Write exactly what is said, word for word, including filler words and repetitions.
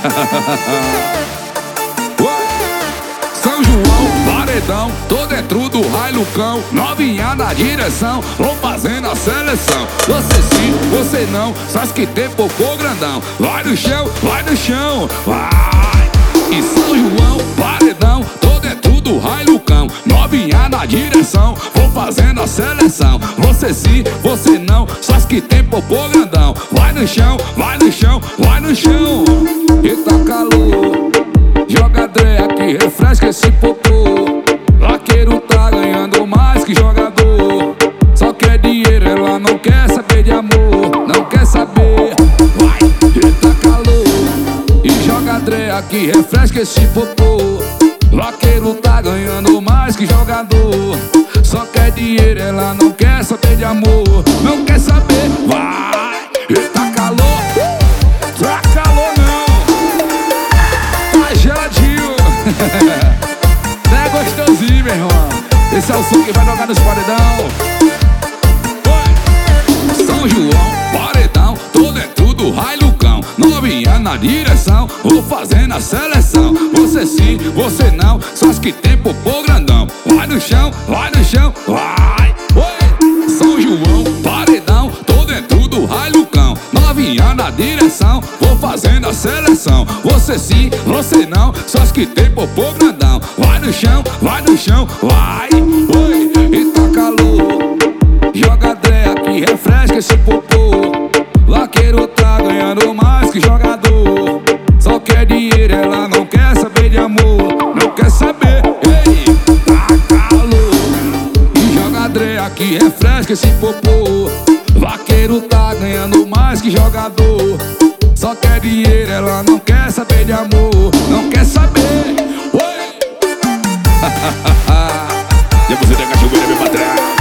São João, paredão, tô dentro do Hilucão. Novinha na direção, vou fazendo a seleção. Você sim, você não, só as que tem popô grandão. Vai no chão, vai no chão, vai. E São João, paredão, tô dentro do Hilucão. Novinha na direção, vou fazendo a seleção. Você sim, você não, só as que tem popô grandão. Vai no chão, vai no chão, vai no chão. E tá calor, joga Dre aqui, refresca esse popô. Vaqueiro tá ganhando mais que jogador. Só quer dinheiro, ela não quer saber de amor. Não quer saber, vai. E tá calor, e joga Dre aqui, refresca esse popô. Vaqueiro tá ganhando mais que jogador. Só quer dinheiro, ela não quer saber de amor. Não quer saber, vai. E tá calor, tá calor não, tá geladinho. É gostosinho, meu irmão. Esse é o som que vai jogar nos paredão. Oi. São João, paredão, tô dentro do Hilucão. Novinha na direção, vou fazendo a seleção. Você sim, você não, só as que tem popô grandão. Vai no chão, vai no chão, vai. Oi. São João, paredão, tô dentro do Hilucão. Novinha na direção, vou fazendo a seleção. Você sim, você não, só as que tem popô grandão. Vai no chão, vai no chão, vai. Oi. E tá calor, joga Dre aqui, refresca esse popô. Vaqueiro tá ganhando mais que jogador. Só quer dinheiro, ela não quer saber de amor. Não quer saber, ei. Tá calor, e joga Dre aqui, refresca esse popô. Vaqueiro tá ganhando mais que jogador. Só quer dinheiro, ela não quer saber de amor. Não quer saber, oi. E você tem cachoeira, meu patrão.